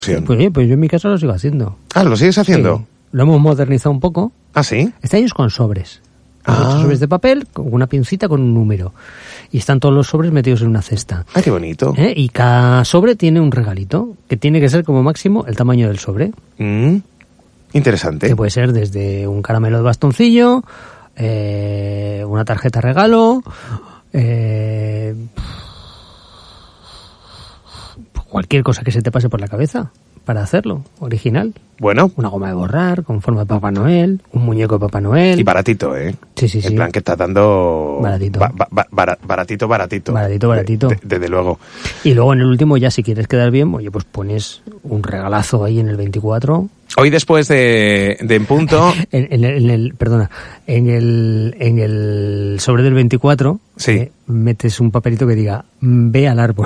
Pues yo en mi casa lo sigo haciendo. Ah, ¿lo sigues haciendo? Sí. Lo hemos modernizado un poco. ¿Ah, sí? Este año es con sobres. Sobres de papel, con una pincita con un número. Y están todos los sobres metidos en una cesta. ¡Ah, qué bonito! Y cada sobre tiene un regalito, que tiene que ser como máximo el tamaño del sobre. Interesante. Que puede ser desde un caramelo de bastoncillo, una tarjeta regalo, cualquier cosa que se te pase por la cabeza para hacerlo, original. Bueno. Una goma de borrar con forma de Papá Noel, un muñeco de Papá Noel. Y baratito, ¿eh? Sí. En plan que está dando... Baratito. Baratito. Baratito. Desde luego. Y luego en el último, ya si quieres quedar bien, oye, pues pones un regalazo ahí en el 24. Hoy después de En Punto... en el sobre del 24, sí. Metes un papelito que diga, ve al árbol.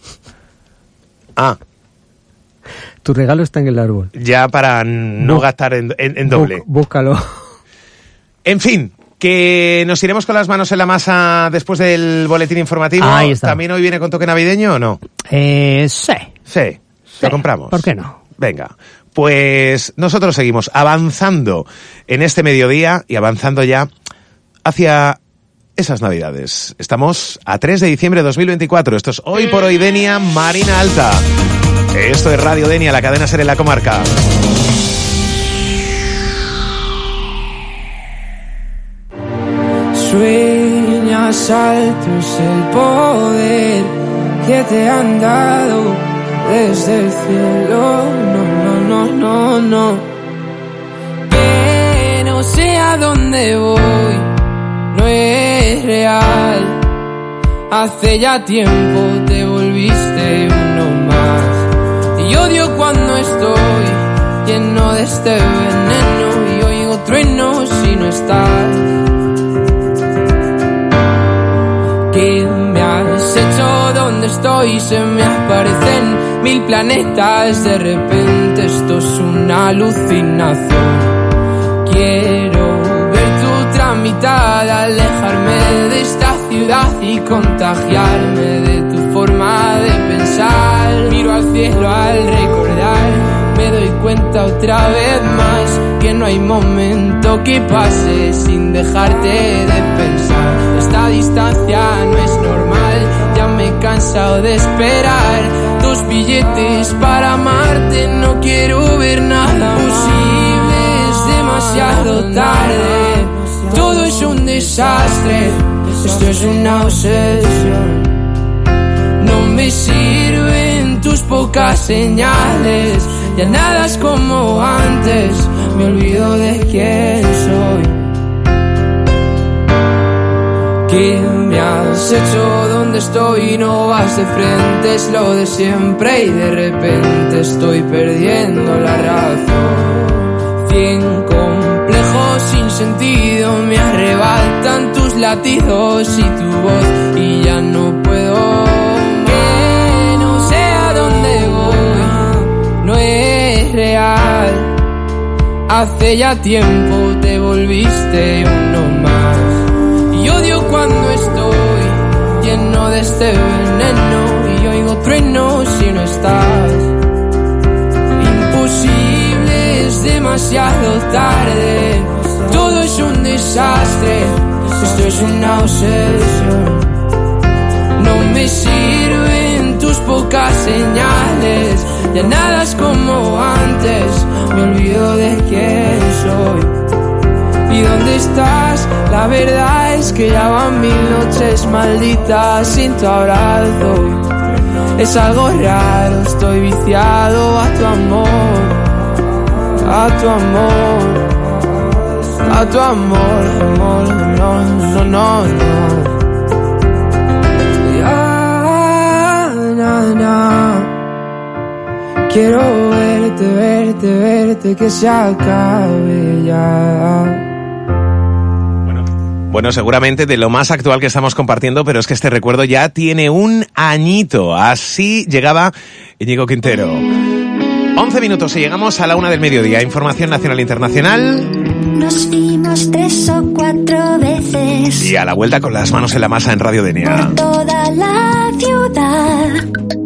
Ah. Tu regalo está en el árbol. Ya para no gastar en doble. Búscalo. En fin, que nos iremos con las manos en la masa después del boletín informativo. Ahí está. ¿También hoy viene con toque navideño o no? Sí. ¿Lo compramos? ¿Por qué no? Venga, pues nosotros seguimos avanzando en este mediodía y avanzando ya hacia esas navidades. Estamos a 3 de diciembre de 2024. Esto es Hoy por Hoy Denia, Marina Alta. Esto es Radio Denia, la cadena SER en la comarca. Sueñas alto es el poder que te han dado desde el cielo. No. Que no sé a dónde voy, no es real. Hace ya tiempo te volviste uno más. Y odio cuando estoy lleno de este veneno y oigo truenos si no estás. ¿Qué me has hecho? ¿Dónde estoy? Se me aparecen 1000 planetas. De repente esto es una alucinación. Quiero ver tu otra mitad, alejarme de esta ciudad y contagiarme de tu forma de pensar. Miro al cielo al recordar, me doy cuenta otra vez más que no hay momento que pase sin dejarte de pensar. Esta distancia no es normal, ya me he cansado de esperar 2 billetes para amarte, no quiero ver nada posible, es demasiado tarde, todo es un desastre, esto es una obsesión. No me sirven tus pocas señales, ya nada es como antes, me olvido de quién soy. ¿Qué me has hecho? ¿Dónde estoy? No vas de frente, es lo de siempre y de repente estoy perdiendo la razón. 100 complejos sin sentido me arrebatan tus latidos y tu voz y ya no puedo. Que no sé a dónde voy, no es real. Hace ya tiempo te volviste uno más. Y odio cuando estoy lleno de este veneno y oigo truenos si no estás. Imposible, es demasiado tarde, todo es un desastre, esto es una obsesión. No me sirven tus pocas señales, ya nada es como antes, me olvido de quién soy. ¿Y dónde estás? La verdad es que ya van 1000 noches malditas sin tu abrazo. Es algo raro, estoy viciado a tu amor, a tu amor, a tu amor, amor, no. Quiero verte, que se acabe ya. Bueno, seguramente de lo más actual que estamos compartiendo, pero es que este recuerdo ya tiene un añito. Así llegaba Íñigo Quintero. 11 minutos y llegamos a la 1 del mediodía. Información nacional e internacional. Nos vimos 3 o 4 veces. Y a la vuelta con las manos en la masa en Radio Denia. Por toda la ciudad.